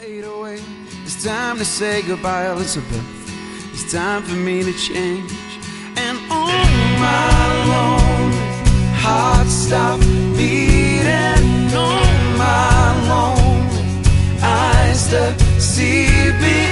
fade away. It's time to say goodbye, Elizabeth. It's time for me to change. And oh, my lonely heart stop beating. Oh, my lonely eyes to see behind.